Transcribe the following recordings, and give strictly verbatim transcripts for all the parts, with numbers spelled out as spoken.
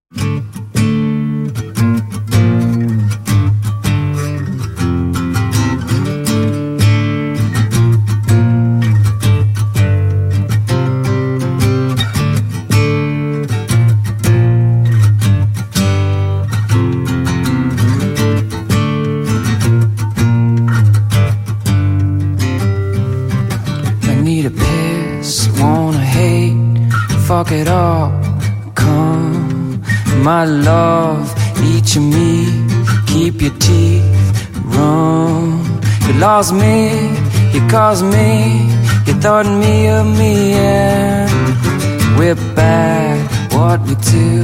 Fuck it all, come, my love, eat your meat, keep your teeth, run. You lost me, you caused me, you thought me of me, and we're bad, what we do,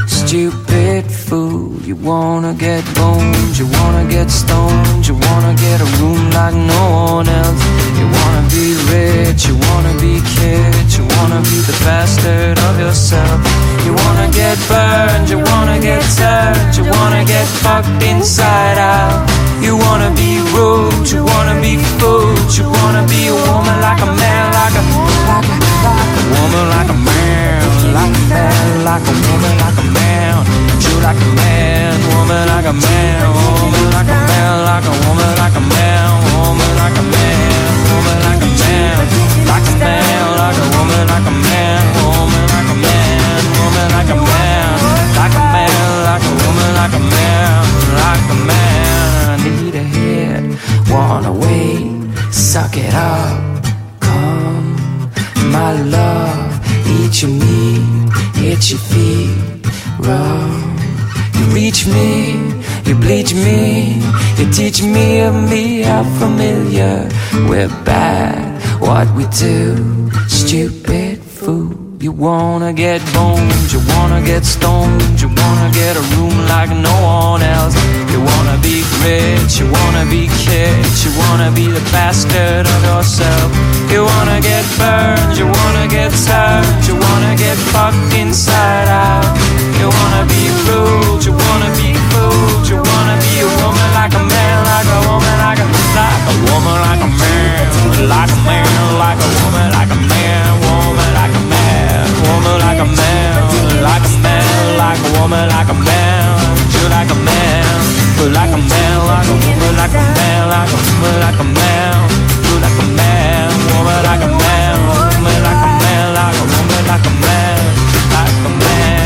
stupid fool. You wanna get boned, you wanna get stoned, you wanna get a room like no one else. You wanna be rich, you wanna be kids, you wanna be the bastard of yourself. You wanna get burned, you wanna get turned, you wanna get fucked inside out. You wanna be rude, you wanna be fooled, you wanna be a woman like a man, like a, like a, like a woman like a man, like a man, like a woman like a man. You like a man, woman like a man, woman like a man, like a woman like a man, woman like a man, woman like a man, like a man, like a woman like a man, woman like a man, woman like a man, like a man, like a woman like a man, like a man. I need a hit, wanna wait, suck it up, come, my love, eat your meat, hit your feet, rub. You reach me, you bleach me, you teach me of me, how familiar we're bad, what we do, stupid fool. You wanna get boned, you wanna get stoned, you wanna get a room like no one else. You wanna be rich, you wanna be kids, you wanna be the bastard of yourself. You wanna get burned, you wanna get turned, you wanna get fucked inside out. You wanna be rude, you wanna be fooled, you wanna be a woman like a man, like a woman like a, like a woman like a man, like a man, like a woman like a man, woman like a man, woman like a man, like a man, like a woman like a man, you like a man, like a man, like a woman like a man, like a woman like a man, you like a man, woman like a man, woman like a man, like a woman like a man, like a man.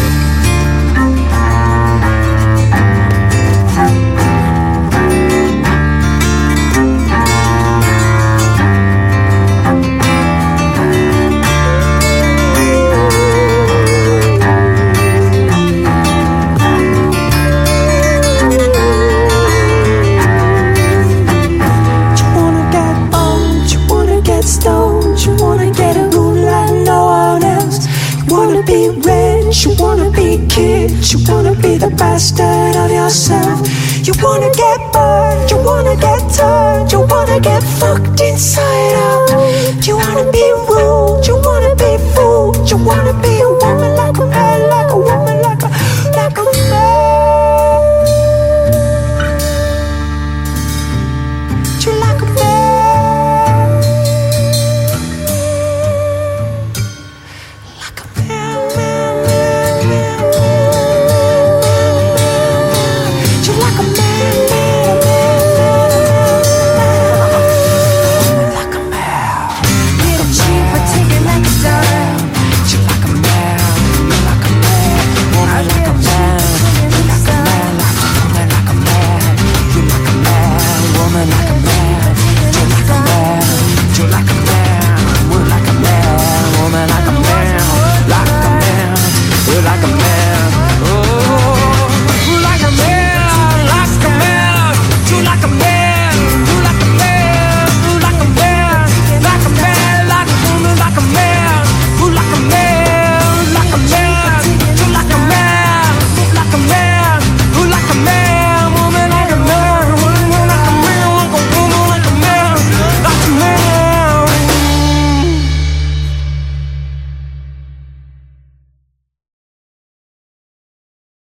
You wanna be kids, you wanna be the bastard of yourself. You wanna get burned, you wanna get turned, you wanna get fucked inside out. You wanna be rude, you wanna be fooled, you wanna be